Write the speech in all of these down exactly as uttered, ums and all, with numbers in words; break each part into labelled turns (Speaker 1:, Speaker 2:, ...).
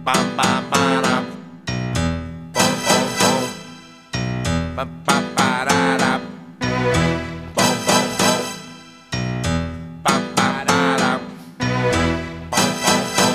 Speaker 1: bam bam bam. Boom boom boom. Ba ba ba da da. Boom boom boom. Ba ba da da. Boom boom boom.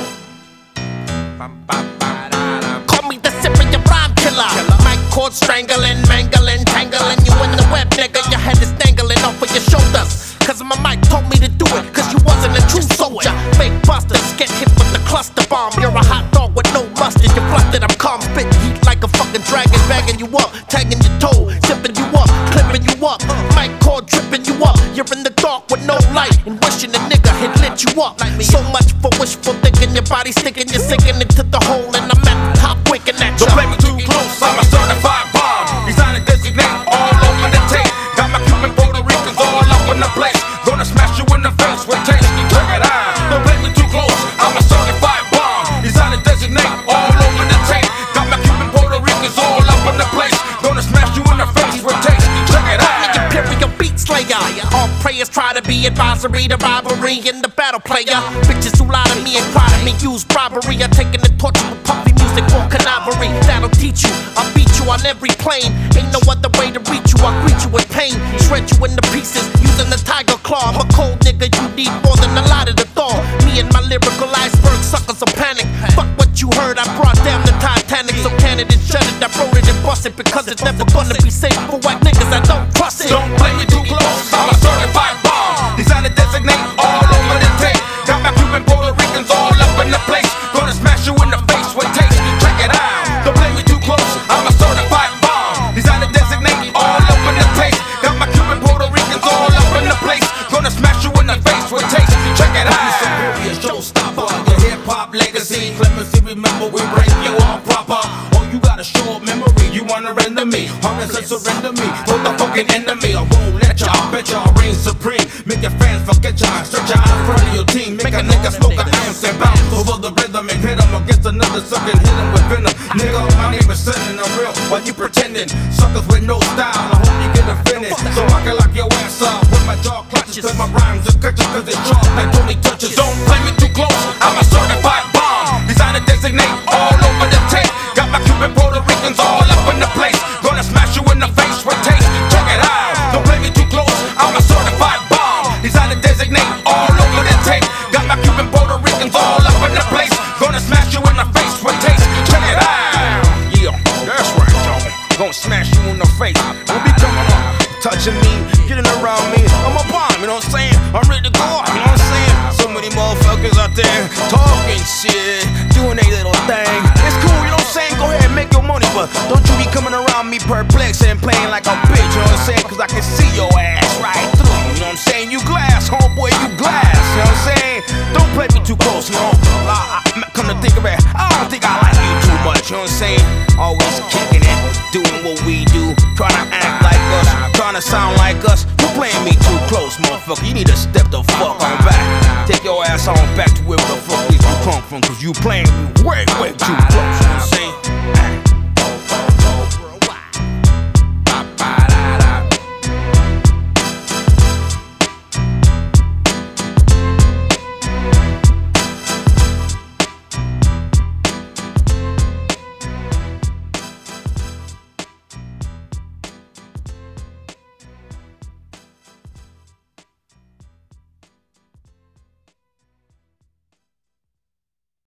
Speaker 1: Ba ba ba da da. Call me the Syrian rhyme killer. Mic cord strangling, mangling, tangling you in the web, nigga. Your head is dangling off of your shoulders. Cause my mic told me to do it, cause you wasn't a true soldier. Fake busters get hit with the cluster bomb. You're a hot dog with no mustard, you're flustered, I'm calm. Spit heat like a fucking dragon, bagging you up, tagging your toe, zipping you up, clipping you up. Mic cord tripping you up. You're in the dark with no light, and wishing a nigga had lit you up. So much for wishful thinking, your body sticking, you're sinking into the hole, and I'm at the top winking at you.
Speaker 2: Don't play me too close, I'm a certified bomb. Design and designate all over the tape. Got my Cuban Puerto Ricans all up in the place. Gonna smash you in the face with taste. Check it out. Don't play me too close. I'm a certified bomb. Design and designate all over the tape. Got my Cuban Puerto Ricans all up in the place. Gonna smash you in the face with taste. Check it out.
Speaker 1: Imperial beat slayer. All prayers try to be advisory to robbery in the battle player. Bitches who lie to me and cry to me use robbery. I'm taking the torch with puffy music for canary. That'll teach you. I'll beat you on every plane. Ain't no other way to reach you. I'll greet you with pain. Shred you into pieces using the tiger claw. I'm a cold nigga, you need more than a lot of the thaw. Me and my lyrical iceberg suckers will panic. Fuck what you heard, I brought down the Titanic. So Canada shut it, I wrote it and bust it. Because it's never gonna be safe for white niggas that don't trust it.
Speaker 2: Don't play me too close, I'm a certified bomb. Design and designate all over the tape. Got my Cuban Puerto Ricans all up in the place. Gonna smash you in the face with taste. Check it out. Don't play me too close, I'm a certified bomb. Design and designate all over the place. Got my Cuban Puerto Ricans all up in the place. Gonna smash you in the face with taste. Check it out. Superior showstopper, your hip hop legacy. Clemency, remember we break you all proper. Oh, you got a short memory, you wanna render me. Harness and surrender me for the fucking enemy. I won't let ya, I bet ya I reign supreme. Make your fans forget ya, stretch ya out in front of your team. Make a nigga smoke an ounce and bounce over the rhythm and hit him against another sucker and hit him with venom. Nigga, my name is Sending I'm real. While you pretending, suckers with no style, I hope you get offended. So I can lock your ass up with my jaw clutches. Cause my rhymes are catches cause they sharp like Tony touches. Don't play me too close, I'm a certified bomb. Design and designate all over the tape. Got my Cuban Puerto Ricans all up in the place. Gonna smash you in the face with taste. Check it out. Don't play me too close, I'm a certified bomb. Design and designate all over the tape. Got my Cuban Puerto Ricans all up in the place. Gonna smash you in the face with taste. Check it out. Yeah, that's right, y'all. Gonna smash you in the face. Don't be coming up, touching me, getting around me. I'm a bomb, you know what I'm saying? I'm ready to go off, you know what I'm saying? So many motherfuckers out there talking shit, doing their little thing. It's cool, you know what I'm saying? Go ahead and make your money, but don't you be coming around me perplexed and playing like a bitch, you know what I'm saying? Cause I can see your ass right through, you know what I'm saying? You glass, homeboy, you glass, you know what I'm saying? Don't play me too close, you know? I, I, come to think of it, I don't think I like you too much, you know what I'm saying? Always kicking it, doing what we do, trying to act like us, trying to sound like us. You playing me too close, motherfucker. You need to step the fuck on back. Take your ass on back to where the fuck you come from, cause you playing me way, way too close, you know what I'm saying?